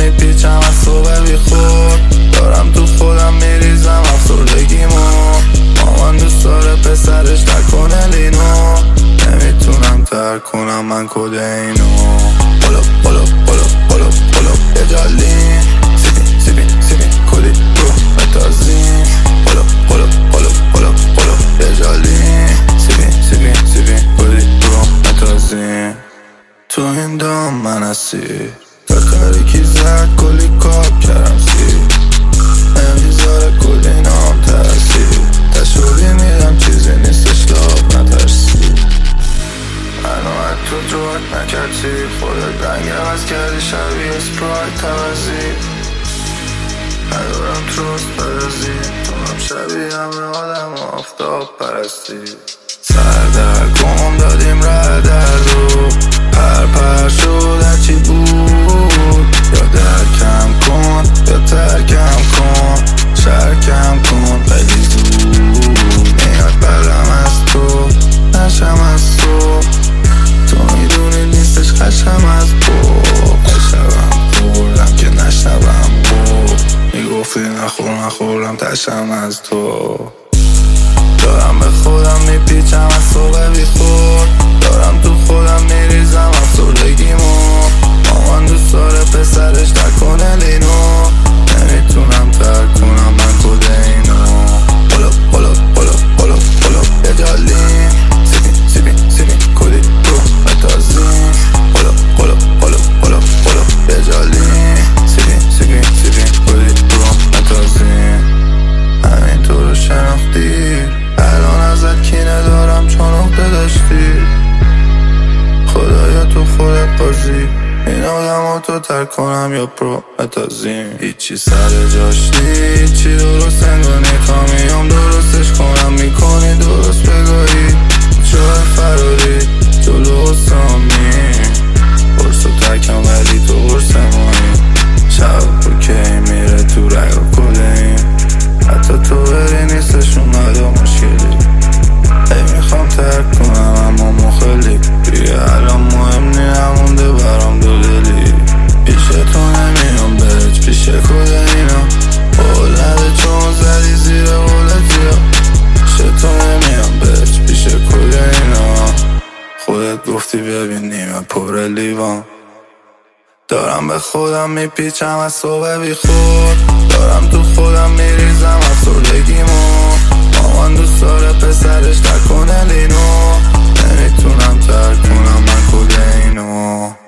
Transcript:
میپیچم از صبح بی خود، دارم تو خودم میریزم افسردگیمو. مامان دوست داره پسرش نکنه لینو، نمیتونم ترک کنم من کد اینو. پلو پلو پلو پلو پلو یه جالین سیبین سیبین سیبین کلی برو بتازین. پلو پلو پلو پلو پلو یه جالین سیبین سیبین سیبین کلی برو بتازین. تو این دام من اسیر کاری کی زد کلی کاب کردم سیر، نمیذاره کلی نام ترسید، تشوری میدم چیزی نیستش لاب نترسی. منو از تو جوک نکردی، خودت رنگ عوض کردی شبیه اسپرایت توزی. ندارم تروست برازی، تونم شبیه همه آدم آفتاب پرستی. سردرگم دادیم ره دردو پر شد هرچی بود، یا درکم کن یا ترکم کن، شرکم کن خیلی زود. میاد برم از تو نشم از تو میدونی نیستش خشم از قشبم خوردم که نشنوم میگفتی نخورم تشم از تو. دارم به خودم میپیچم از صبح بی خود، دارم تو خودم میریزم افسردگیمو. مامان دوست داره پسرش نکنه لینو، نمیتونم ترک کنم من کد اینو. پلو پلو پلو پلو پلو یه جالین سیبین سیبین سیبین کلی برو بتازین. پلو پلو پلو پلو پلو یه جالین سیبین سیبین سیبین کلی برو بتازین. همینطور رو شناختی الان ازت کینه دارم چون عقده داشتی. خدایا تو خودت بازی، این آدم تو ترک کنم یا پرو بتازیم. هیچی سر جاش نی، هیچی درست انگانی تا میام درستش کنم. میکنی درست بگاهی جای فراری جلو سامی، برس و ترکم ولی تو برس مایی. شب بکی میره تو رگ و کلیم، حتی تو بری نیستش اومده مشکلی. ای میخوام ترک کنم اما مخلی، دیگه الان مهم نی نمونده برام دو دلی. پیش تو نمیام برج پیش کد اینا، قول نده چون زدی زیر قولتی ها. پیش تو نمیام برج پیش کد اینا، خودت گفتی ببین نیمه پر لیوان. دارم به خودم میپیچم از صبح بی خود، دارم تو خودم میریزم افسردگیمو. مامان دوست داره پسرش نکنه لینو، نمیتونم ترک کنم من کد اینو.